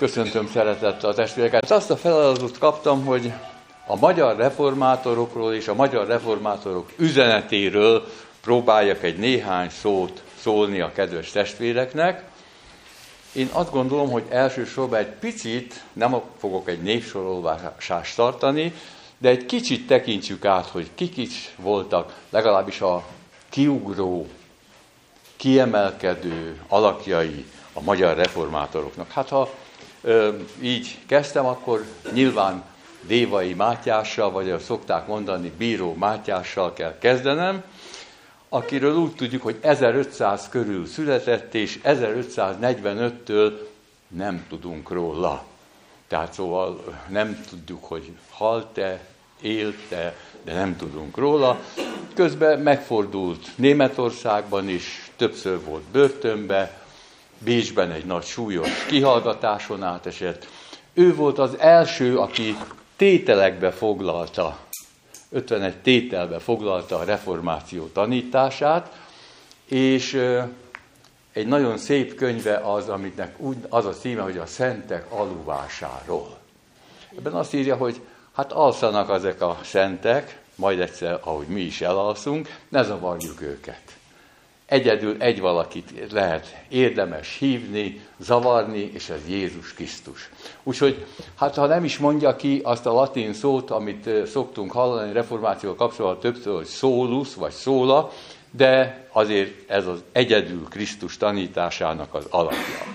Köszöntöm szeretettel a testvéreket. Azt a feladatot kaptam, hogy a magyar reformátorokról és a magyar reformátorok üzenetéről próbáljak egy néhány szót szólni a kedves testvéreknek. Én azt gondolom, hogy elsősorban egy picit, nem fogok egy névsorolvasást tartani, de egy kicsit tekintsük át, hogy kik is voltak legalábbis a kiugró, kiemelkedő alakjai a magyar reformátoroknak. Hát ha így kezdtem, akkor nyilván Dévai Mátyással, vagy ahogy szokták mondani, Bíró Mátyással kell kezdenem, akiről úgy tudjuk, hogy 1500 körül született, és 1545-től nem tudunk róla. Tehát szóval nem tudjuk, hogy halt-e, élt-e, de nem tudunk róla. Közben megfordult Németországban is, többször volt börtönbe, Bécsben egy nagy súlyos kihallgatáson átesett. Ő volt az első, aki tételekbe foglalta, 51 tételbe foglalta a reformáció tanítását, és egy nagyon szép könyve az, aminek az a címe, hogy a szentek aluvásáról. Ebben azt írja, hogy hát alszanak ezek a szentek, majd egyszer, ahogy mi is elalszunk, ne zavarjuk őket. Egyedül egy valakit lehet érdemes hívni, zavarni, és ez Jézus Krisztus. Úgyhogy, hát ha nem is mondja ki azt a latin szót, amit szoktunk hallani reformációval kapcsolatban többször, hogy solus vagy sola, de azért ez az egyedül Krisztus tanításának az alapja.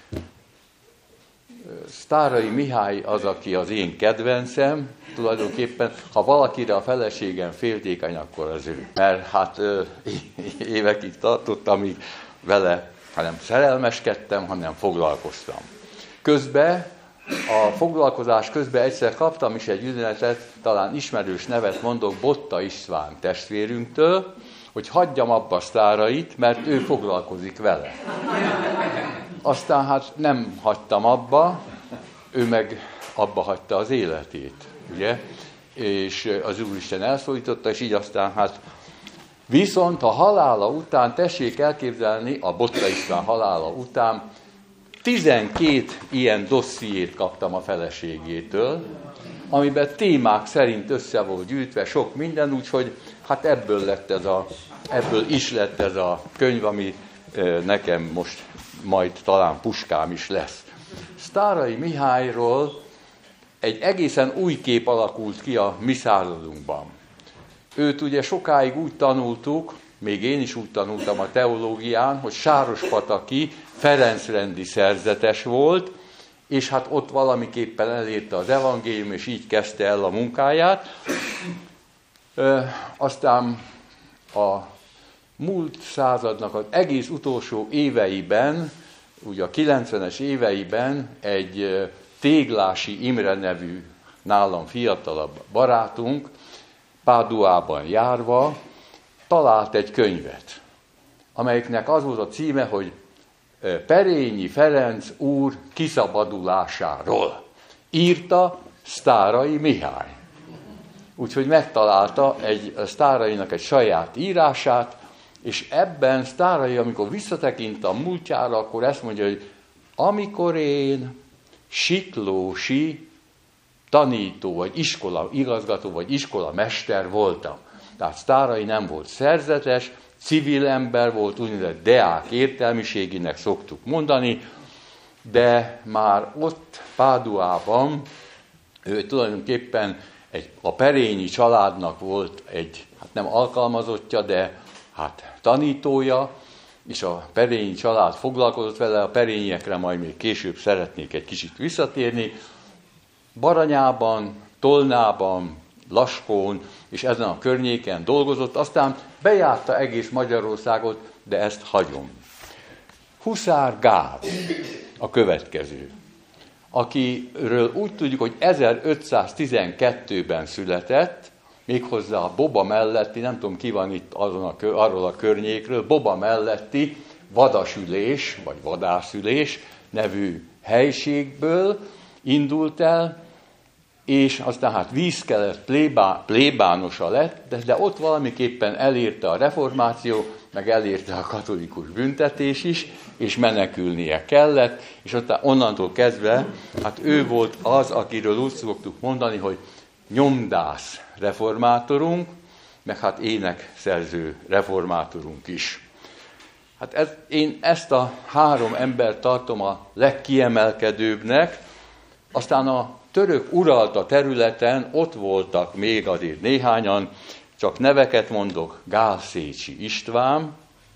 Sztárai Mihály az, aki az én kedvencem, tulajdonképpen, ha valakire a feleségem féltékeny, akkor az ő. Mert hát évekig tartott, amíg vele nem szerelmeskedtem, hanem foglalkoztam. Közben, a foglalkozás közben egyszer kaptam is egy üzenetet, talán ismerős nevet mondok, Botta István testvérünktől, hogy hagyjam abba Sztárait, mert ő foglalkozik vele. Aztán hát nem hagytam abba, ő meg abba hagyta az életét, ugye? És az Úristen elszólította, és így aztán hát viszont a halála után, tessék elképzelni, a Botta István halála után 12 ilyen dossziét kaptam a feleségétől, amiben témák szerint össze volt gyűjtve sok minden, úgyhogy hát ebből is lett ez a könyv, ami nekem most majd talán puskám is lesz. Sztárai Mihályról egy egészen új kép alakult ki a mi századunkban. Őt ugye sokáig úgy tanultuk, még én is úgy tanultam a teológián, hogy Sárospataki Ferencrendi szerzetes volt, és hát ott valamiképpen elérte az evangélium, és így kezdte el a munkáját. Aztán a múlt századnak az egész utolsó éveiben, ugye a 90-es éveiben egy Téglási Imre nevű, nálam fiatalabb barátunk, Páduában járva, talált egy könyvet, amelyiknek az volt a címe, hogy Perényi Ferenc úr kiszabadulásáról. Írta Sztárai Mihály. Úgyhogy megtalálta Sztárainak egy saját írását, és ebben Sztárai, amikor visszatekint a múltjára, akkor ezt mondja, hogy amikor én siklósi tanító, vagy iskola igazgató, vagy iskola mester voltam. Tehát Sztárai nem volt szerzetes, civil ember volt, úgynevezett deák értelmiségének szoktuk mondani, de már ott Páduában ő tulajdonképpen a Perényi családnak volt egy, hát nem alkalmazottja, de hát tanítója, és a Perényi család foglalkozott vele, a perényiekre majd még később szeretnék egy kicsit visszatérni. Baranyában, Tolnában, Laskón, és ezen a környéken dolgozott, aztán bejárta egész Magyarországot, de ezt hagyom. Huszár Gál a következő, akiről úgy tudjuk, hogy 1512-ben született, méghozzá a Boba melletti, nem tudom ki van itt arról a környékről, Boba melletti Vadasülés, vagy Vadászülés nevű helységből indult el, és aztán hát vízkelet plébánosa lett, de ott valamiképpen elérte a reformáció, meg elérte a katolikus büntetés is, és menekülnie kellett, és aztán onnantól kezdve, hát ő volt az, akiről úgy szoktuk mondani, hogy nyomdász reformátorunk, meg hát énekszerző reformátorunk is. Hát én ezt a három embert tartom a legkiemelkedőbbnek, aztán a török uralta területen ott voltak még azért néhányan, csak neveket mondok, Gálszécsi István,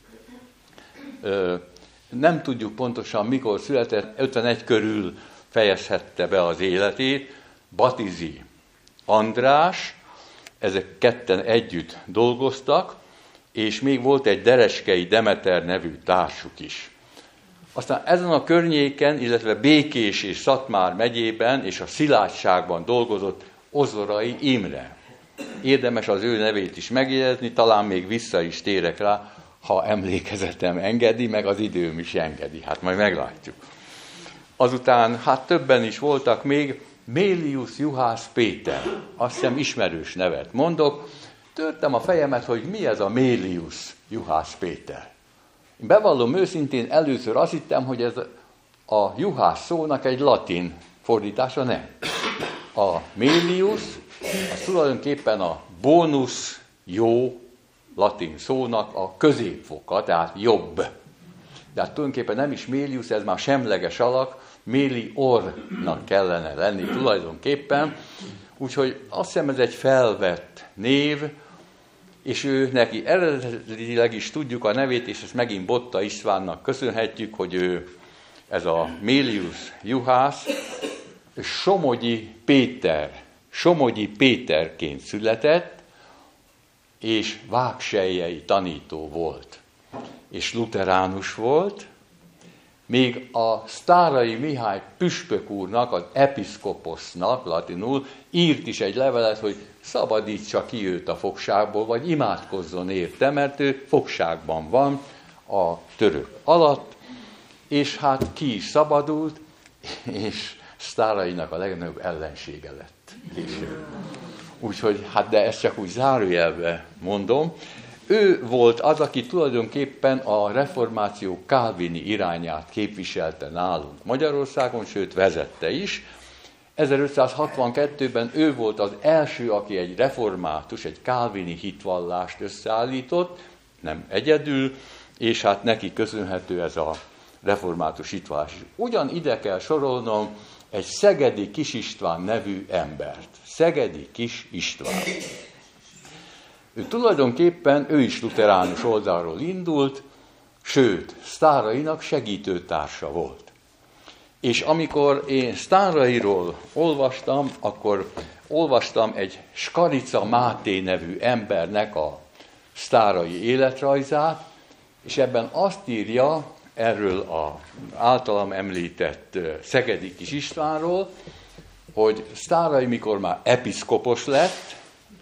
nem tudjuk pontosan mikor született, 51 körül fejezhette be az életét, Batizi András, ezek ketten együtt dolgoztak, és még volt egy Dereskei Demeter nevű társuk is. Aztán ezen a környéken, illetve Békés és Szatmár megyében és a Szilágyságban dolgozott Ozorai Imre. Érdemes az ő nevét is megjegyezni, talán még vissza is térek rá, ha emlékezetem engedi, meg az időm is engedi. Hát majd meglátjuk. Azután, hát többen is voltak még, Mélius Juhász Péter, azt hiszem ismerős nevet mondok. Törtem a fejemet, hogy mi ez a Mélius Juhász Péter. Én bevallom őszintén, először azt hittem, hogy ez a Juhász szónak egy latin fordítása, nem. A Mélius, az tulajdonképpen a bónusz jó latin szónak a középfoka, tehát jobb. De hát tulajdonképpen nem is Mélius, ez már semleges alak, Méliornak kellene lenni tulajdonképpen. Úgyhogy azt hiszem, ez egy felvett név, és ő neki eredetileg is tudjuk a nevét, és ezt megint Botta Istvánnak köszönhetjük, hogy ő, ez a Mélius Juhász, Somogyi Péterként született, és vágseljei tanító volt, és luteránus volt, még a Sztárai Mihály püspök úrnak, az episzkoposznak, latinul, írt is egy levelet, hogy szabadítsa ki őt a fogságból, vagy imádkozzon érte, mert ő fogságban van a török alatt, és hát ki is szabadult, és Sztárainak a legnagyobb ellensége lett később. Úgyhogy, hát de ezt csak úgy zárójelbe mondom. Ő volt az, aki tulajdonképpen a reformáció kálvini irányát képviselte nálunk Magyarországon, sőt vezette is. 1562-ben ő volt az első, aki egy református, egy kálvini hitvallást összeállított, nem egyedül, és hát neki köszönhető ez a református hitvallás. Ugyan ide kell sorolnom egy Szegedi Kis István nevű embert. Szegedi Kis István. Tulajdonképpen ő is luteránus oldalról indult, sőt, Sztárainak segítőtársa volt. És amikor én Sztárairól olvastam, akkor olvastam egy Skarica Máté nevű embernek a sztárai életrajzát, és ebben azt írja erről az általam említett Szegedi Kis Istvánról, hogy Sztárai, mikor már episzkopos lett,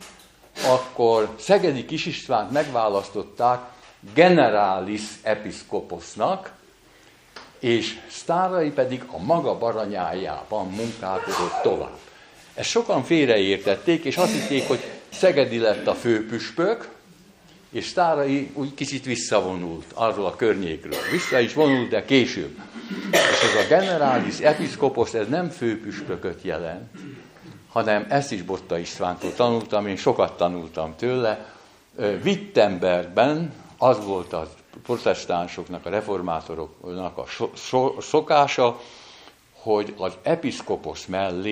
akkor Szegedi Kis Istvánt megválasztották generalis episzkoposznak, és Sztárai pedig a maga baranyájában munkálkodott tovább. Ezt sokan félreértették, és azt hitték, hogy Szegedi lett a főpüspök, és Sztárai úgy kicsit visszavonult arról a környékről. Vissza is vonult, de később. És ez a generalis episzkoposz, ez nem főpüspököt jelent, hanem ezt is Botta Istvántól tanultam, én sokat tanultam tőle. Wittenbergben az volt a protestánsoknak, a reformátoroknak a szokása, hogy az episzkoposz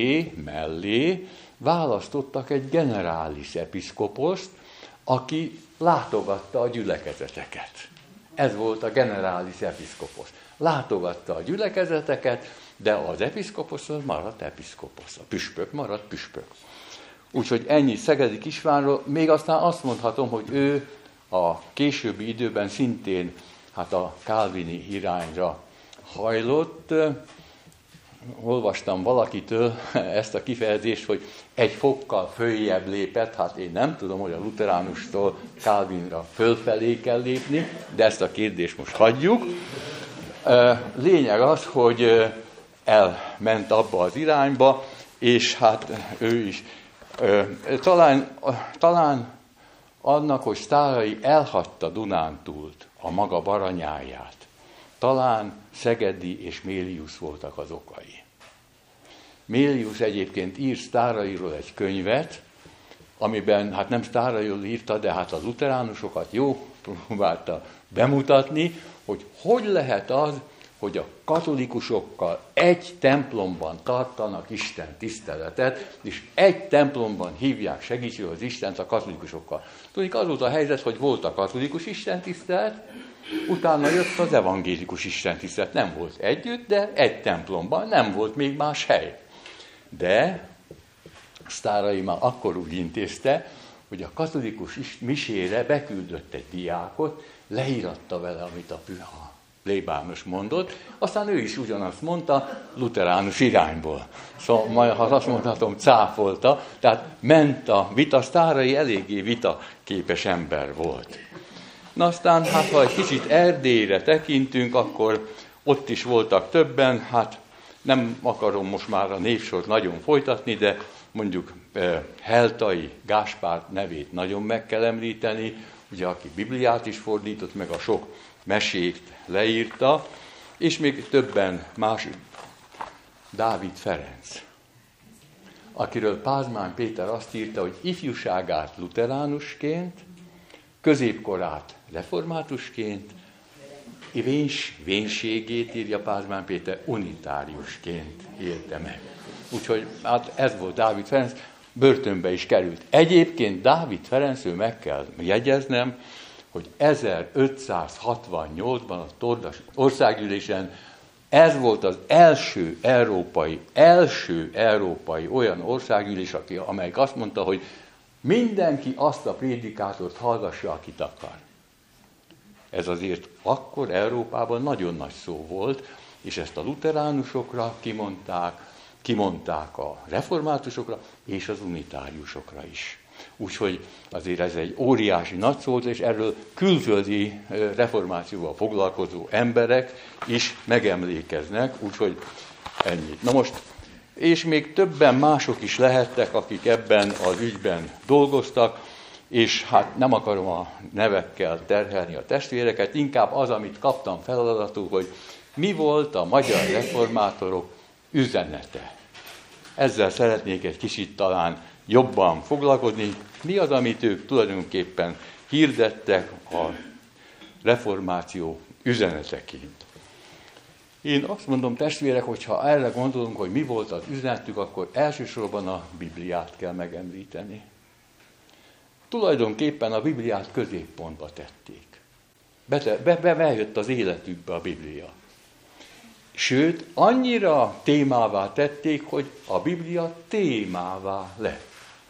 mellé választottak egy generalis episzkoposzt, aki látogatta a gyülekezeteket. Ez volt a generalis episzkoposz. Látogatta a gyülekezeteket, de az episzkoposz maradt episzkoposz. A püspök maradt püspök. Úgyhogy ennyi Szegedi Istvánról. Még aztán azt mondhatom, hogy ő a későbbi időben szintén hát a kálvini irányra hajlott. Olvastam valakitől ezt a kifejezést, hogy egy fokkal följebb lépett, hát én nem tudom, hogy a luteránustól Kálvinra fölfelé kell lépni, de ezt a kérdést most hagyjuk. Lényeg az, hogy elment abba az irányba, és hát ő is. Talán annak, hogy Sztáray elhagyta Dunántúlt, a maga baranyáját, talán Szegedy és Mélius voltak az okai. Mélius egyébként ír Sztárayról egy könyvet, amiben, hát nem Sztárayról írta, de hát a luteránusokat jó próbálta bemutatni, hogy lehet az, hogy a katolikusokkal egy templomban tartanak Isten tiszteletet, és egy templomban hívják segítségül az Istent a katolikusokkal. Tudjuk, az volt a helyzet, hogy volt a katolikus istentisztelet, utána jött az evangélikus istentisztelet. Nem volt együtt, de egy templomban, nem volt még más hely. De Sztáray már akkor úgy intézte, hogy a katolikus misére beküldött egy diákot, leíratta vele, amit a püha plébános mondott, aztán ő is ugyanazt mondta, luteránus irányból. Szóval majd, ha azt mondhatom, cáfolta, tehát ment a vita, Sztáray eléggé vitaképes ember volt. Na aztán, hát ha egy kicsit Erdélyre tekintünk, akkor ott is voltak többen, hát nem akarom most már a névsort nagyon folytatni, de mondjuk Heltai Gáspár nevét nagyon meg kell említeni, ugye aki Bibliát is fordított, meg a sok mesét leírta, és még többen más, Dávid Ferenc, akiről Pázmány Péter azt írta, hogy ifjúságát luteránusként, középkorát reformátusként, vénségét, írja Pázmány Péter, unitáriusként élte meg. Úgyhogy hát ez volt Dávid Ferenc, börtönbe is került. Egyébként Dávid Ferencről meg kell jegyeznem, hogy 1568-ban a Tordas országgyűlésen ez volt az első európai olyan országgyűlés, amelyik azt mondta, hogy mindenki azt a prédikátort hallgassa, akit akar. Ez azért akkor Európában nagyon nagy szó volt, és ezt a luteránusokra kimondták a reformátusokra, és az unitáriusokra is. Úgyhogy azért ez egy óriási nagy szó, és erről külföldi reformációval foglalkozó emberek is megemlékeznek, úgyhogy ennyit. Na most, és még többen mások is lehettek, akik ebben az ügyben dolgoztak, és hát nem akarom a nevekkel terhelni a testvéreket, inkább az, amit kaptam feladatul, hogy mi volt a magyar reformátorok üzenete. Ezzel szeretnék egy kicsit talán jobban foglalkozni. Mi az, amit ők tulajdonképpen hirdettek a reformáció üzeneteként? Én azt mondom, testvérek, hogyha erre gondolunk, hogy mi volt az üzenetük, akkor elsősorban a Bibliát kell megemlíteni. Tulajdonképpen a Bibliát középpontba tették. Bejött az életükbe a Biblia. Sőt, annyira témává tették, hogy a Biblia témává lett.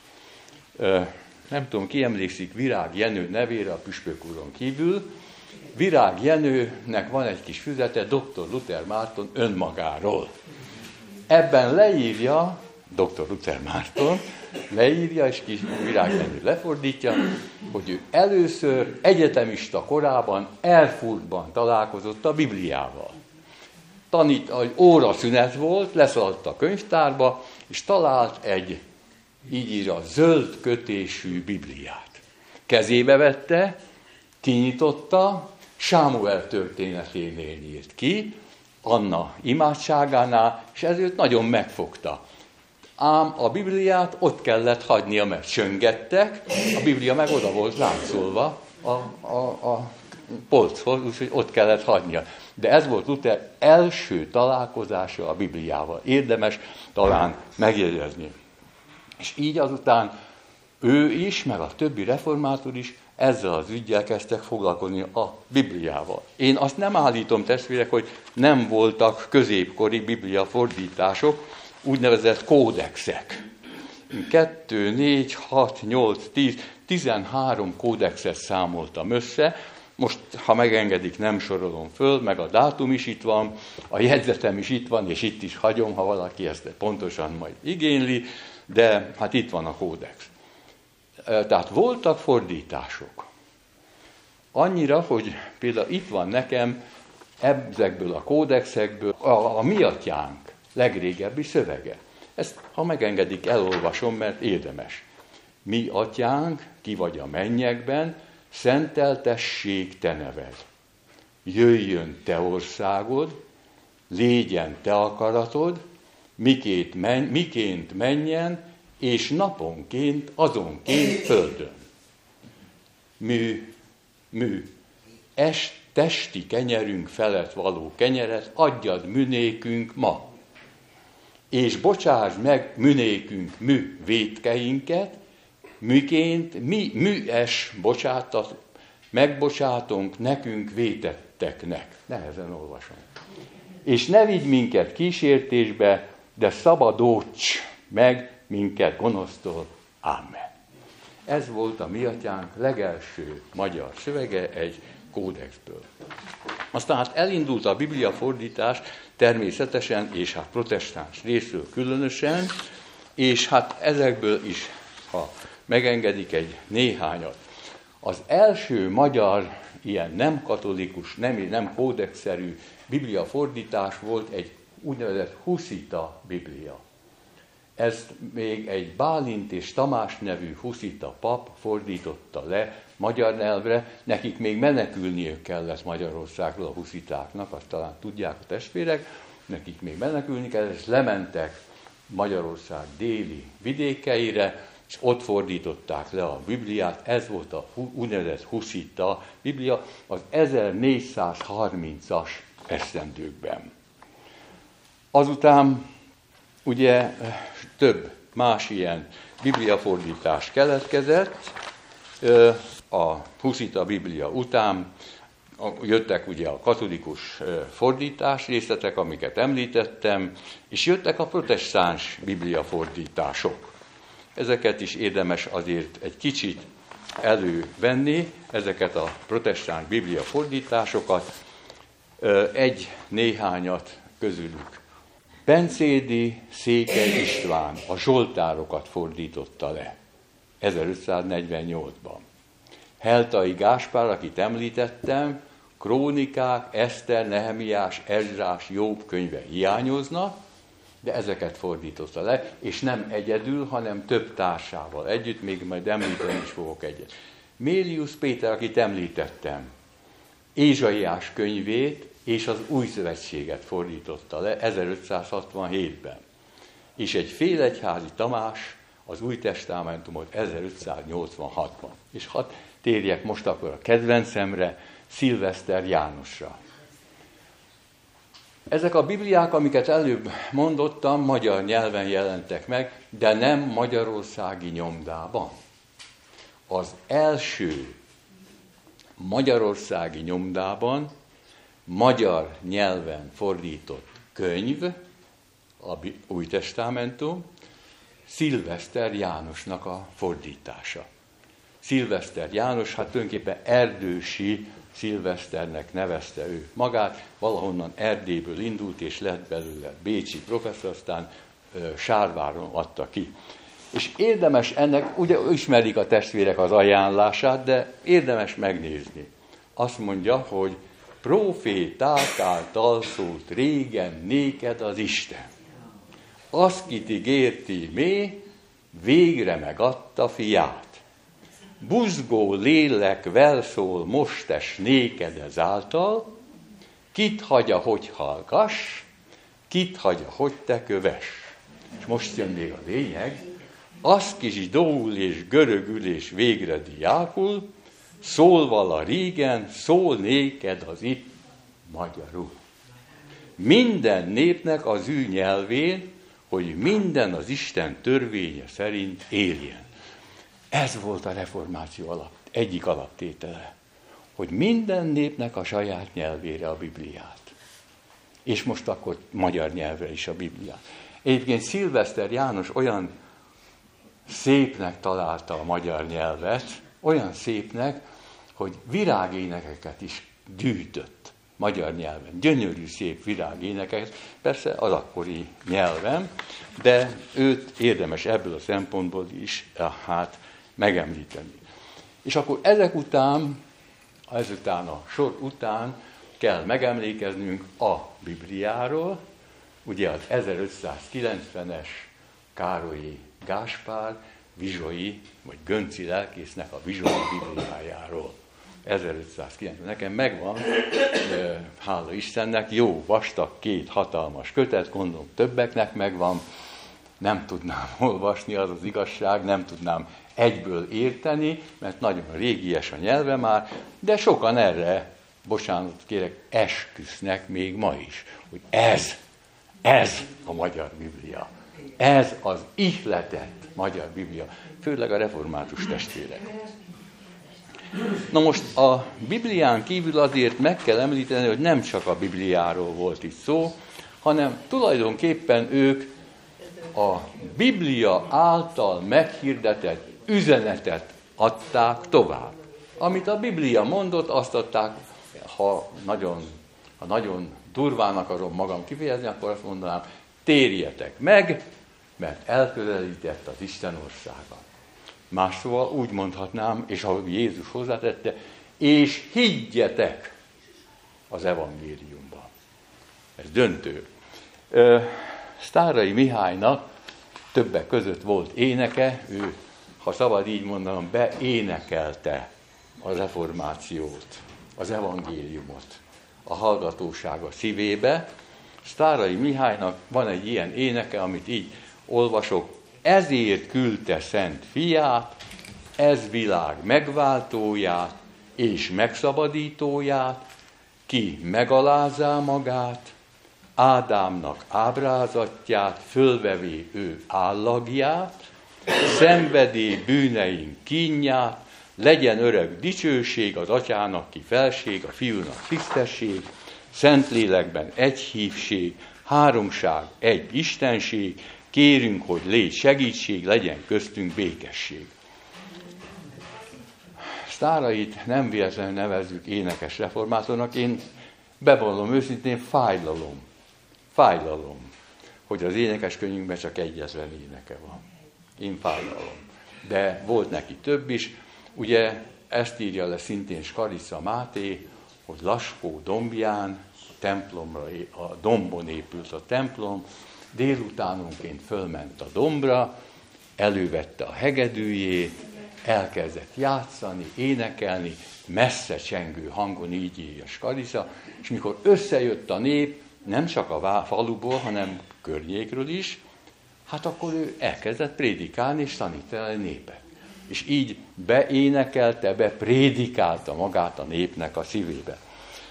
Nem tudom, ki emlékszik Virág Jenő nevére a püspök úron kívül. Virág Jenőnek van egy kis füzete, Dr. Luther Márton önmagáról. Ebben leírja, Dr. Luther Márton leírja, és kis Virág Jenő lefordítja, hogy ő először egyetemista korában Erfurtban találkozott a Bibliával. Hogy óraszünet volt, leszaladt a könyvtárba, és talált egy, így írja, zöld kötésű Bibliát. Kezébe vette, kinyitotta, Sámuel történeténél nyílt ki, Anna imádságánál, és ez őt nagyon megfogta. Ám a Bibliát ott kellett hagynia, mert csöngettek, a Biblia meg oda volt látszolva a polchoz, úgyhogy ott kellett hagynia. De ez volt Luther első találkozása a Bibliával. Érdemes talán megjegyezni. És így azután ő is, meg a többi reformátor is ezzel az üggyel kezdtek foglalkozni a Bibliával. Én azt nem állítom, testvérek, hogy nem voltak középkori Biblia fordítások, úgynevezett kódexek. 2, 4, 6, 8, 10, 13 kódexet számoltam össze. Most, ha megengedik, nem sorolom föl, meg a dátum is itt van, a jegyzetem is itt van, és itt is hagyom, ha valaki ezt pontosan majd igényli, de hát itt van a kódex. Tehát voltak fordítások. Annyira, hogy például itt van nekem ezekből a kódexekből a mi atyánk legrégebbi szövege. Ezt, ha megengedik, elolvasom, mert érdemes. Mi atyánk, ki vagy a mennyekben, szenteltessék te neved. Jöjjön te országod, légyen te akaratod, miként menjen, és naponként, azonként földön. Testi kenyerünk felett való kenyeret adjad műnékünk ma, és bocsásd meg műnékünk vétkeinket, miként megbocsátunk nekünk vétetteknek. Nehezen olvasom. És ne vigy minket kísértésbe, de szabadíts meg minket gonosztól. Amen. Ez volt a mi atyánk legelső magyar szövege egy kódexből. Aztán hát elindult a Biblia fordítás természetesen, és hát protestáns részről különösen, és hát ezekből is, ha megengedik, egy néhányat. Az első magyar, ilyen nem katolikus, nem kódexszerű Biblia fordítás volt egy úgynevezett huszita Biblia. Ezt még egy Bálint és Tamás nevű huszita pap fordította le magyar nyelvre, nekik még menekülniük kellett Magyarországról a huszitáknak, azt talán tudják a testvérek, nekik még menekülni kellett, és lementek Magyarország déli vidékeire, és ott fordították le a Bibliát, ez volt a úgynevezett huszita Biblia az 1430-as esztendőkben. Azután ugye több más ilyen bibliafordítás keletkezett, a huszita Biblia után jöttek ugye a katolikus fordítás részletek, amiket említettem, és jöttek a protestáns bibliafordítások. Ezeket is érdemes azért egy kicsit elővenni, ezeket a protestáns bibliafordításokat, néhányat közülük. Bencédi Székely István a Zsoltárokat fordította le 1548-ban. Heltai Gáspár, akit említettem, Krónikák, Eszter, Nehemiás, Ezrás, Jobb könyve hiányoznak, de ezeket fordította le, és nem egyedül, hanem több társával együtt, még majd említeni is fogok egyet. Mélius Péter, akit említettem, Ézsaiás könyvét és az Új Szövetséget fordította le 1567-ben. És egy félegyházi Tamás az Új Testamentumot 1586-ban. És hadd térjek most akkor a kedvencemre, Szilveszter Jánosra. Ezek a bibliák, amiket előbb mondottam, magyar nyelven jelentek meg, de nem magyarországi nyomdában. Az első magyarországi nyomdában magyar nyelven fordított könyv, a Új Testamentum, Szilveszter Jánosnak a fordítása. Szilveszter János, hát tulajdonképpen Erdősi Szilveszternek nevezte ő magát, valahonnan Erdélyből indult, és lett belőle bécsi professzor, aztán Sárváron adta ki. És érdemes ennek, ugye ismerik a testvérek az ajánlását, de érdemes megnézni. Azt mondja, hogy proféták által szólt régen néked az Isten. Azt kit ígérti mé, végre megadta fiát. Buzgó lélek szól mostes néked ezáltal, kit hagyja, hogy hallgass, kit hagyja, hogy te kövess. És most jön még a lényeg, az kis dóul és görögül és végre diákul, szól vala régen, szól néked az itt magyarul. Minden népnek az ő nyelvén, hogy minden az Isten törvénye szerint éljen. Ez volt a reformáció egyik alaptétele, hogy minden népnek a saját nyelvére a Bibliát. És most akkor magyar nyelvre is a Bibliát. Egyébként Szilveszter János olyan szépnek találta a magyar nyelvet, olyan szépnek, hogy virágénekeket is gyűjtött magyar nyelven. Gyönyörű, szép virágéneket, persze az akkori nyelven, de őt érdemes ebből a szempontból is megemlíteni. És akkor ezután a sor után kell megemlékeznünk a Bibliáról, ugye az 1590-es Károlyi Gáspár vizsoi, vagy Gönci lelkésznek a vizsoi Bibliájáról. 1590. Nekem megvan, hála Istennek, jó, vastag, 2 hatalmas kötet, gondolom többeknek megvan, nem tudnám olvasni, az az igazság, nem tudnám egyből érteni, mert nagyon régies a nyelve már, de sokan erre, bocsánat kérek, esküsznek még ma is, hogy ez a magyar Biblia. Ez az ihletett magyar Biblia, főleg a református testvérek. Na most a Biblián kívül azért meg kell említeni, hogy nem csak a Bibliáról volt itt szó, hanem tulajdonképpen ők a Biblia által meghirdetett üzenetet adták tovább. Amit a Biblia mondott, azt adták, ha nagyon durván akarom magam kifejezni, akkor azt mondanám, térjetek meg, mert elközelített az Isten országa. Más szóval úgy mondhatnám, és ahogy Jézus hozzátette, és higgyetek az evangéliumban. Ez döntő. Sztárai Mihálynak többek között volt éneke, ő, ha szabad így mondanom, beénekelte a reformációt, az evangéliumot a hallgatósága szívébe. Sztárai Mihálynak van egy ilyen éneke, amit így olvasok, ezért küldte szent fiát, ez világ megváltóját és megszabadítóját, ki megalázá magát, Ádámnak ábrázatját, fölvevé ő állagját, szenvedé bűneink kínját, legyen örök dicsőség az atyának ki felség, a fiúnak tisztesség, Szentlélekben egy hívség, háromság, egy istenség, kérünk, hogy légy segítség, legyen köztünk békesség. Sztárait nem véletlenül nevezzük énekes reformátornak, én bevallom őszintén, fájlalom, hogy az énekeskönyvünkben csak egyetlen éneke van. Én fájlalom. De volt neki több is. Ugye ezt írja le szintén Skarica Máté, hogy Laskó dombján, a dombon épült a templom, délutánonként fölment a dombra, elővette a hegedűjét, elkezdett játszani, énekelni, messze csengő hangon, így írja Skarica, és mikor összejött a nép, nem csak a faluból, hanem környékről is, hát akkor ő elkezdett prédikálni és tanítani a népet. És így beénekelte, beprédikálta magát a népnek a szívébe.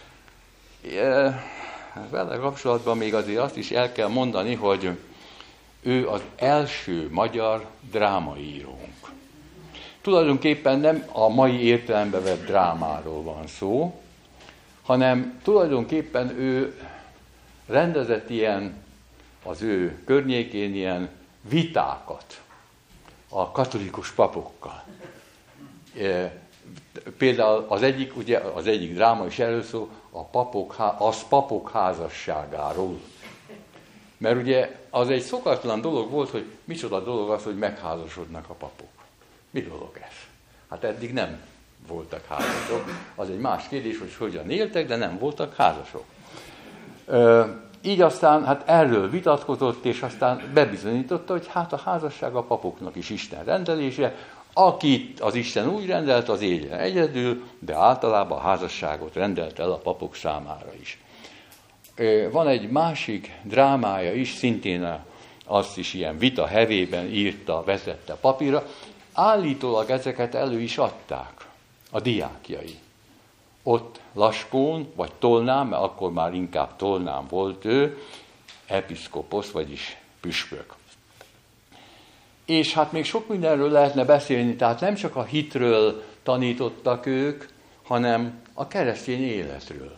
Vele kapcsolatban még azért azt is el kell mondani, hogy ő az első magyar drámaírónk. Tulajdonképpen nem a mai értelembe vett drámáról van szó, hanem tulajdonképpen ő rendezett az ő környékén ilyen vitákat a katolikus papokkal. Például az egyik dráma is erről szól, az papok házasságáról. Mert ugye az egy szokatlan dolog volt, hogy micsoda dolog az, hogy megházasodnak a papok. Mi dolog ez? Hát eddig nem voltak házasok. Az egy más kérdés, hogy hogyan éltek, de nem voltak házasok. Így aztán hát erről vitatkozott, és aztán bebizonyította, hogy hát a házasság a papoknak is Isten rendelése, akit az Isten úgy rendelt, az éljen egyedül, de általában a házasságot rendelt el a papok számára is. Van egy másik drámája is, szintén azt is ilyen vita hevében írta, vezette papírra. Állítólag ezeket elő is adták a diákjai. Ott Laskón, vagy Tolnán, mert akkor már inkább Tolnán volt ő, episzkoposz, vagyis püspök. És hát még sok mindenről lehetne beszélni, tehát nem csak a hitről tanítottak ők, hanem a keresztény életről.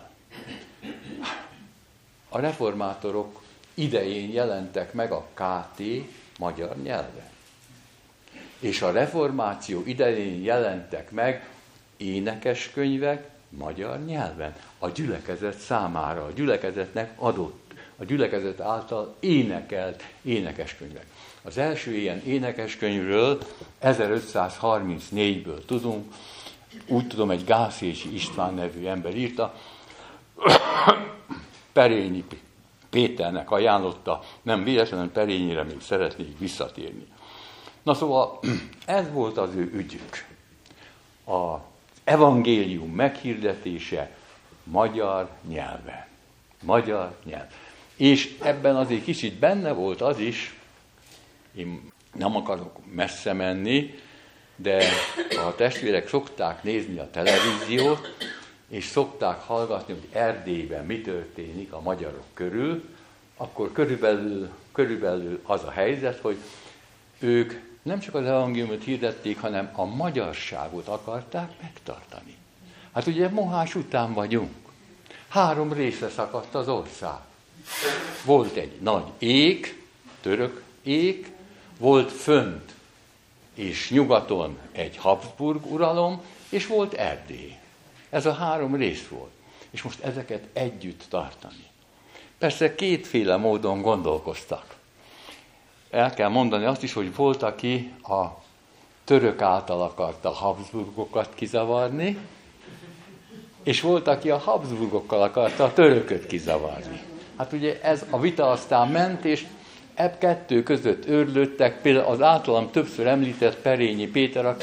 A reformátorok idején jelentek meg a KT magyar nyelven. És a reformáció idején jelentek meg énekeskönyvek magyar nyelven. A gyülekezet számára, a gyülekezetnek adott, a gyülekezet által énekelt énekeskönyvek. Az első ilyen énekeskönyvről 1534-ből tudunk, úgy tudom, egy Gászési István nevű ember írta, Perényi Péternek ajánlotta, nem véletlenül Perényire még szeretnék visszatérni. Na szóval ez volt az ő ügyük. Az evangélium meghirdetése magyar nyelven. Magyar nyelv. És ebben azért kicsit benne volt az is, én nem akarok messze menni, de a testvérek szokták nézni a televíziót, és szokták hallgatni, hogy Erdélyben mi történik a magyarok körül, akkor körülbelül az a helyzet, hogy ők nem csak az evangéliumot hirdették, hanem a magyarságot akarták megtartani. Hát ugye Mohás után vagyunk. 3 részre szakadt az ország. Volt egy nagy ék, török ék, volt fönt és nyugaton egy Habsburg uralom, és volt Erdély. Ez a 3 rész volt. És most ezeket együtt tartani. Persze kétféle módon gondolkoztak. El kell mondani azt is, hogy volt, aki a török által akarta a Habsburgokat kizavarni, és volt, aki a Habsburgokkal akarta a törököt kizavarni. Hát ugye ez a vita aztán ment, és ebb 2 között őrlődtek, például az általam többször említett Perényi Péter, aki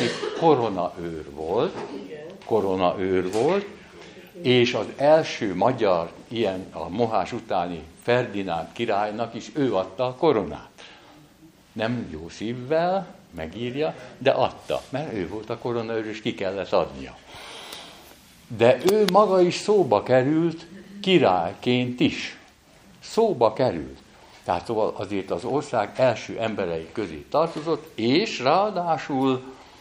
koronaőr volt, és az első magyar ilyen a Mohás utáni Ferdinánd királynak is ő adta a koronát. Nem jó szívvel, megírja, de adta, mert ő volt a koronaőr, és ki kellett adnia. De ő maga is szóba került királyként is. Szóba került. Tehát szóval azért az ország első emberei közé tartozott, és ráadásul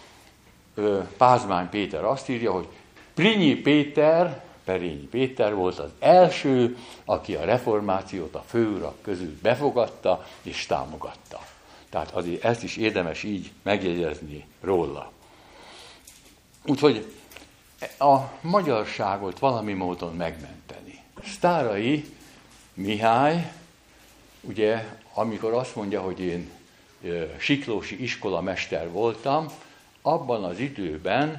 Pázmány Péter azt írja, hogy Prinyi Péter, Perényi Péter volt az első, aki a reformációt a főurak közül befogadta és támogatta. Tehát azért ezt is érdemes így megjegyezni róla. Úgyhogy a magyarságot valami módon megmenteni. Sztárai Mihály, ugye, amikor azt mondja, hogy én siklósi iskolamester voltam, abban az időben,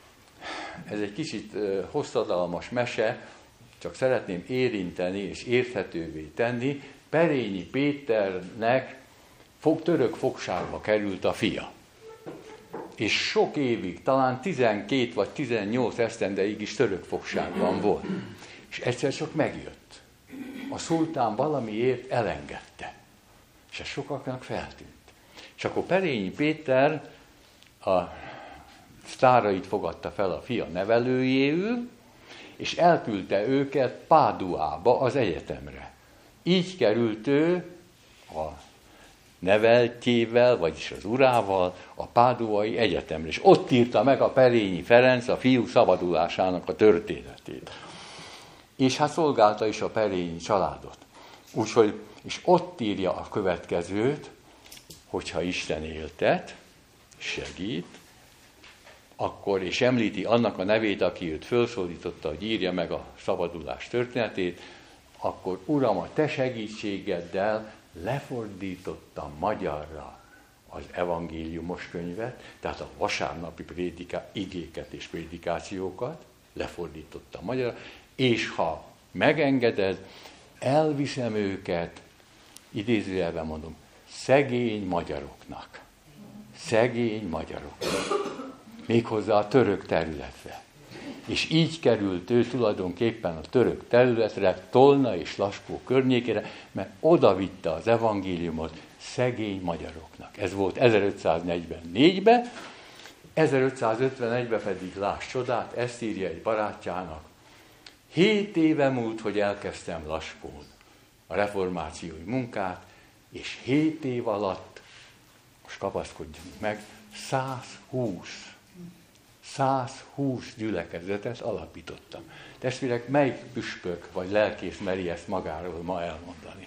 ez egy kicsit hosszadalmas mese, csak szeretném érinteni és érthetővé tenni, Perényi Péternek török fogságba került a fia. És sok évig, talán 12 vagy 18 esztendeig is török fogságban volt. És egyszer csak megjött. A szultán valamiért elengedte. És ez sokaknak feltűnt. És akkor Perényi Péter a sztárait fogadta fel a fia nevelőjéül, és elküldte őket Páduába az egyetemre. Így került ő a neveltjével, vagyis az urával a Páduai Egyetemre. És ott írta meg a Perényi Ferenc a fiú szabadulásának a történetét. És hát szolgálta is a Perényi családot. Úgyhogy, és ott írja a következőt, hogyha Isten éltet, segít, akkor, és említi annak a nevét, aki őt felszólította, hogy írja meg a szabadulás történetét, akkor Uram, a te segítségeddel lefordítottam magyarra az evangéliumos könyvet, tehát a vasárnapi igéket és prédikációkat lefordítottam magyarra, és ha megengeded, elviszem őket, idézőjelben mondom, szegény magyaroknak. Szegény magyaroknak. Méghozzá a török területre. És így került ő tulajdonképpen a török területre, Tolna és Laskó környékére, mert oda vitte az evangéliumot szegény magyaroknak. Ez volt 1544-ben, 1551-ben pedig láss csodát, ezt írja egy barátjának. 7 éve múlt, hogy elkezdtem Laskón a reformációi munkát, és 7 év alatt, most kapaszkodjunk meg, 120 gyülekezetet alapítottam. Testvérek, melyik püspök vagy lelkész meri ezt magáról ma elmondani?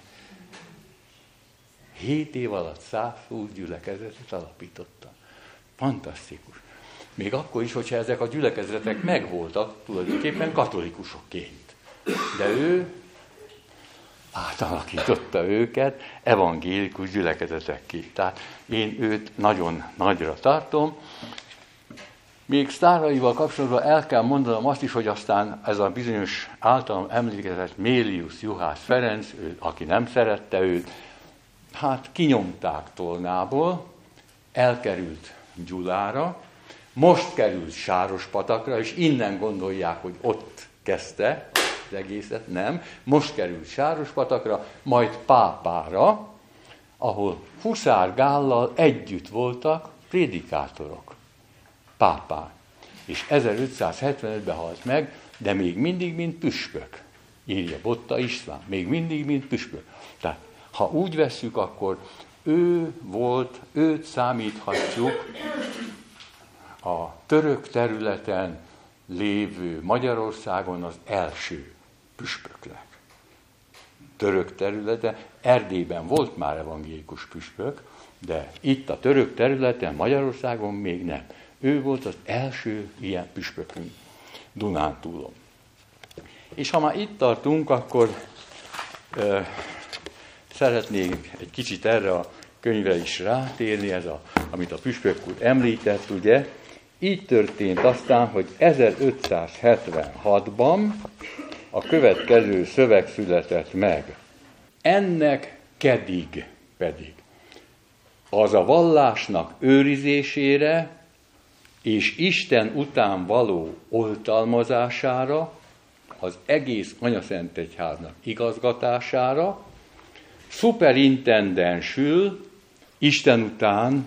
7 év alatt 120 gyülekezetet alapítottam. Fantasztikus. Még akkor is, hogyha ezek a gyülekezetek megvoltak tulajdonképpen katolikusokként. De ő átalakította őket evangélikus gyülekezetekké. Tehát én őt nagyon nagyra tartom. Még sztáraival kapcsolatban el kell mondanom azt is, hogy aztán ez a bizonyos általam emlékezett Mélius Juhász Ferenc, aki nem szerette őt, hát kinyomták Tolnából, elkerült Gyulára, most került Sárospatakra, és innen gondolják, hogy ott kezdte az egészet, nem. Most került Sárospatakra, majd Pápára, ahol Huszár Gállal együtt voltak prédikátorok. Pápák. És 1575-ben halt meg, de még mindig, mint püspök. Írja Botta István, még mindig, mint püspök. Tehát, ha úgy vesszük, akkor ő volt, őt számíthatjuk a török területen lévő Magyarországon az első püspöknek. Török területen, Erdélyben volt már evangélikus püspök, de itt a török területen, Magyarországon még nem. Ő volt az első ilyen püspökünk Dunántúlon. És ha már itt tartunk, akkor szeretnék egy kicsit erre a könyvre is rátérni, amit a püspök úr említett, ugye. Így történt aztán, hogy 1576-ban a következő szöveg született meg. Ennek pedig az a vallásnak őrizésére és Isten után való oltalmazására, az egész Anyaszentegyháznak igazgatására, szuperintendensül Isten után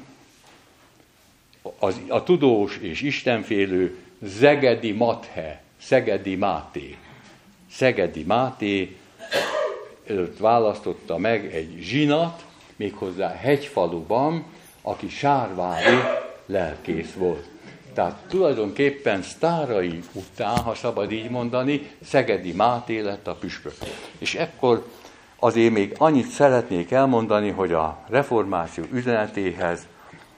a tudós és istenfélő Szegedi Máté választotta meg egy zsinat, méghozzá Hegyfaluban, aki sárvári lelkész volt. Tehát tulajdonképpen sztárai után, ha szabad így mondani, Szegedi Máté lett a püspök. És ekkor azért még annyit szeretnék elmondani, hogy a reformáció üzenetéhez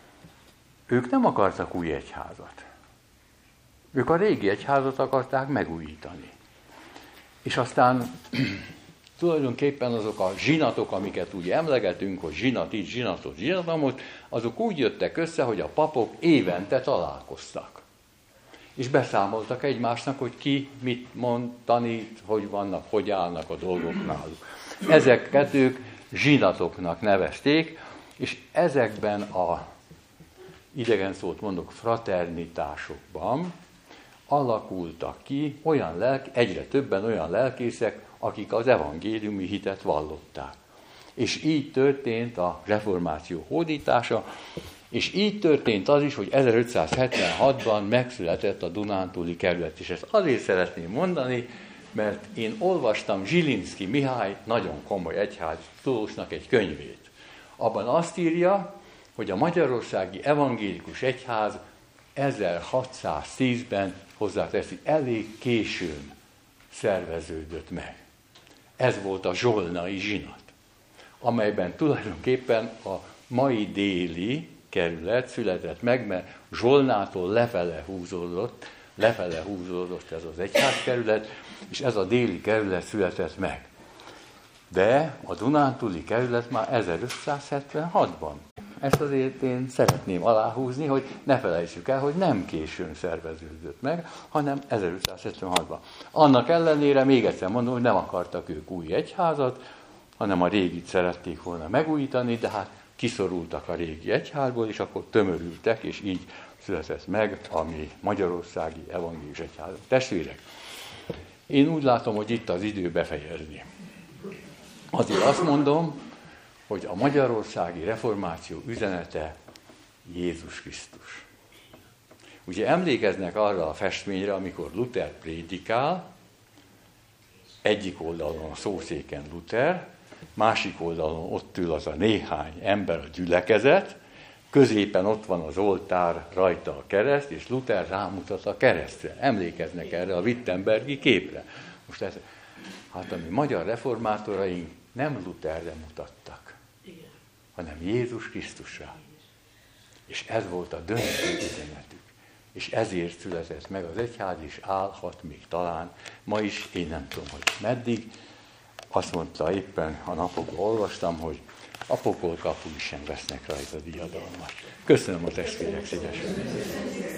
ők nem akartak új egyházat. Ők a régi egyházat akarták megújítani. És aztán tulajdonképpen azok a zsinatok, amiket úgy emlegetünk, hogy zsinat itt, zsinatot, zsinatamot, azok úgy jöttek össze, hogy a papok évente találkoztak. És beszámoltak egymásnak, hogy ki mit mond, tanít, hogy vannak, hogy állnak a dolgok náluk. Ezeket ők zsinatoknak nevezték, és ezekben a, idegen szót mondok, fraternitásokban alakultak ki egyre többen olyan lelkészek, akik az evangéliumi hitet vallották. És így történt a reformáció hódítása, és így történt az is, hogy 1576-ban megszületett a Dunántúli kerület. És ezt azért szeretném mondani, mert én olvastam Zsilinszky Mihály nagyon komoly egyház tudósnak egy könyvét. Abban azt írja, hogy a magyarországi evangélikus egyház 1610-ben, hozzáteszi, elég későn szerveződött meg. Ez volt a zsolnai zsinat, amelyben tulajdonképpen a mai déli kerület született meg, mert Zsolnától lefele húzódott ez az egyházkerület, és ez a déli kerület született meg. De a Dunántúli kerület már 1576-ban. Ezt azért én szeretném aláhúzni, hogy ne felejtsük el, hogy nem későn szerveződött meg, hanem 1576-ban. Annak ellenére, még egyszer mondom, hogy nem akartak ők új egyházat, hanem a régit szerették volna megújítani, de hát kiszorultak a régi egyházból, és akkor tömörültek, és így született meg a mi magyarországi evangélikus egyház. Testvérek, én úgy látom, hogy itt az idő befejezni. Azért azt mondom, hogy a magyarországi reformáció üzenete Jézus Krisztus. Ugye emlékeznek arra a festményre, amikor Luther prédikál, egyik oldalon a szószéken Luther, másik oldalon ott ül az a néhány ember, a gyülekezet, középen ott van az oltár, rajta a kereszt, és Luther rámutat a keresztre. Emlékeznek erre a wittenbergi képre. Most ez, hát a mi magyar reformátoraink nem Lutherre mutattak, hanem Jézus Krisztusra. És ez volt a döntő üzenetük. És ezért született meg az egyház, és állhat még talán ma is, én nem tudom, hogy meddig. Azt mondta éppen, a napokban olvastam, hogy a pokolkapui sem vesznek rajta diadalmat. Köszönöm a testvérek szívesen.